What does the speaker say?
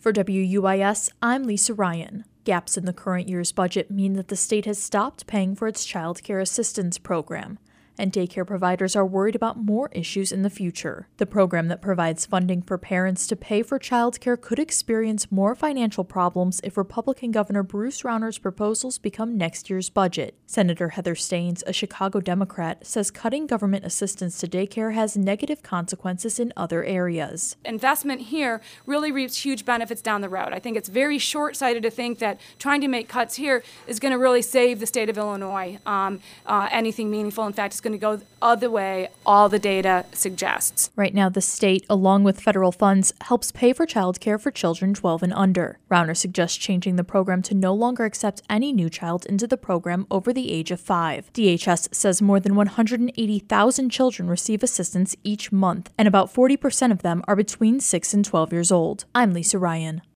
For WUIS, I'm Lisa Ryan. Gaps in the current year's budget mean that the state has stopped paying for its child care assistance program, and daycare providers are worried about more issues in the future. The program that provides funding for parents to pay for child care could experience more financial problems if Republican Governor Bruce Rauner's proposals become next year's budget. Senator Heather Steins, a Chicago Democrat, says cutting government assistance to daycare has negative consequences in other areas. Investment here really reaps huge benefits down the road. I think it's very short-sighted to think that trying to make cuts here is going to really save the state of Illinois anything meaningful. In fact, it's going to go the other way, all the data suggests. Right now, the state, along with federal funds, helps pay for child care for children 12 and under. Rauner suggests changing the program to no longer accept any new child into the program over the age of 5. DHS says more than 180,000 children receive assistance each month, and about 40% of them are between 6 and 12 years old. I'm Lisa Ryan.